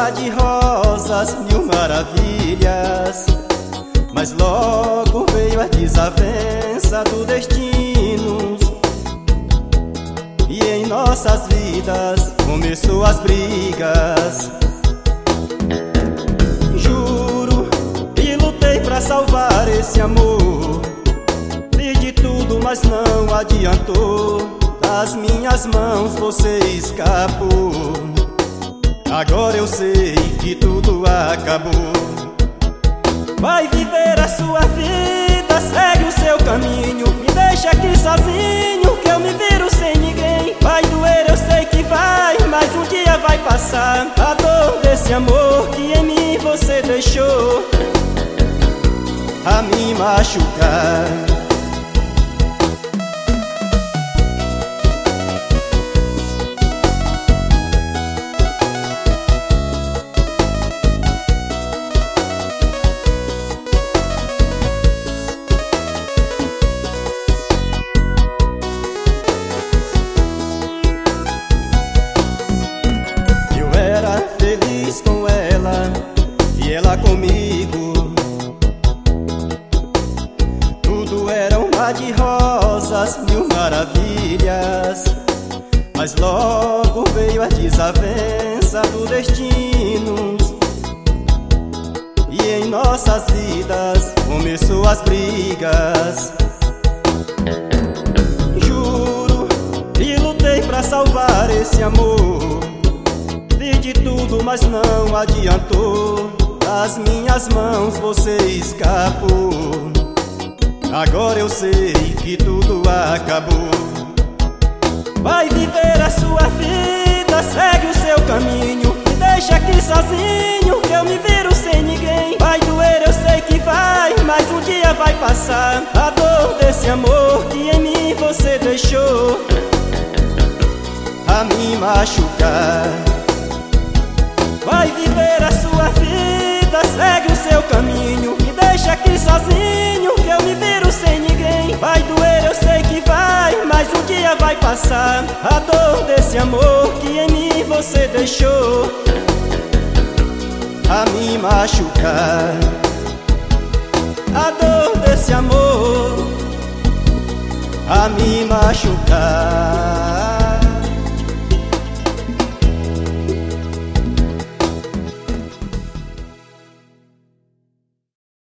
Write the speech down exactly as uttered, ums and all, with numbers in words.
mar de rosas, mil maravilhas, mas logo veio a desavença do destino, e em nossas vidas começou as brigas. Juro e lutei pra salvar esse amor, fiz de tudo, mas não adiantou. Das minhas mãos você escapou. Agora eu sei que tudo acabou. Vai viver a sua vida, segue o seu caminho, me deixa aqui sozinho, que eu me viro sem ninguém. Vai doer, eu sei que vai, mas um dia vai passar. A dor desse amor que em mim você deixou a me machucar. Feliz com ela e ela comigo, tudo era um mar de rosas, mil maravilhas, mas logo veio a desavença do destino, e em nossas vidas começou as brigas. Juro e lutei pra salvar esse amor, fiz de tudo, mas não adiantou. Das minhas mãos você escapou. Agora eu sei que tudo acabou. Vai viver a sua vida, segue o seu caminho, me deixa aqui sozinho, que eu me viro sem ninguém. Vai doer, eu sei que vai, mas um dia vai passar. A dor desse amor que em mim você deixou a me machucar. Vai viver a sua vida, segue o seu caminho, me deixa aqui sozinho, que eu me viro sem ninguém. Vai doer, eu sei que vai, mas um dia vai passar. A dor desse amor que em mim você deixou a me machucar. A dor desse amor a me machucar.